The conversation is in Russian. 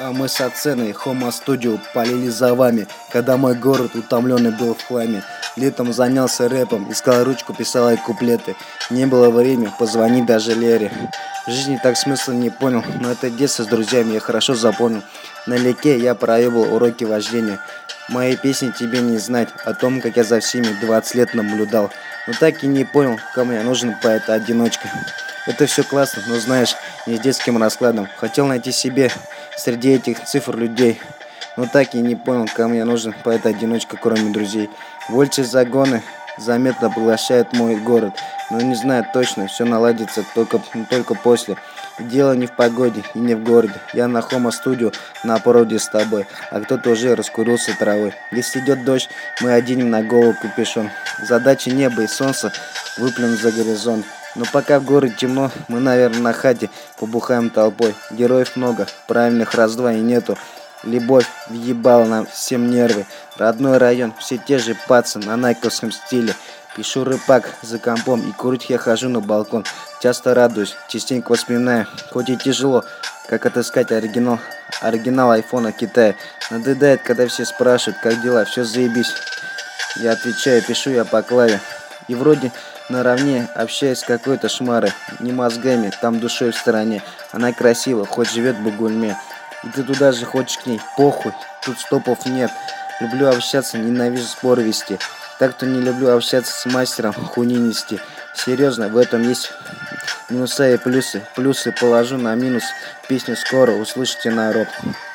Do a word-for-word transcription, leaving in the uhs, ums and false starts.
А мы с Аценой Хома Студио полили за вами, когда мой город утомленный был в хламе. Летом занялся рэпом, искал ручку, писал и куплеты. Не было времени позвонить даже Лере. В жизни так смысла не понял, но это детство с друзьями я хорошо запомнил. На леке я проебал уроки вождения. Мои песни тебе не знать о том, как я за всеми двадцать лет наблюдал. Но так и не понял, кому я нужен поэт-одиночка. Это все классно, но знаешь, не с детским раскладом. Хотел найти себе среди этих цифр людей. Но так и не понял, кому я нужен поэт-одиночка, кроме друзей. Вольчи загоны заметно поглощают мой город. Но не знаю точно, все наладится только, только после. Дело не в погоде и не в городе. Я на Хома Студио на породе с тобой, а кто-то уже раскурился травой. Если идет дождь, мы оденем на голову капюшон. Задача неба и солнца выплюнуть за горизонт. Но пока в городе темно, мы, наверное, на хате побухаем толпой. Героев много, правильных раз-два и нету. Любовь въебала нам всем нервы. Родной район, все те же пацы на найковском стиле. Пишу рэпак за компом и курить я хожу на балкон. Часто радуюсь, частенько вспоминаю. Хоть и тяжело, как отыскать оригинал, оригинал айфона Китая. Надоедает, когда все спрашивают, как дела, все заебись. Я отвечаю, пишу я по клаве. И вроде наравне общаюсь с какой-то шмарой. Не мозгами, там душой в стороне. Она красива, хоть живет в Бугульме. И ты туда же хочешь к ней, похуй, тут стопов нет. Люблю общаться, ненавижу споры вести. Так что не люблю общаться с мастером хуйни нести. Серьезно, в этом есть минуса и плюсы. Плюсы положу на минус. Песню скоро услышите, народ.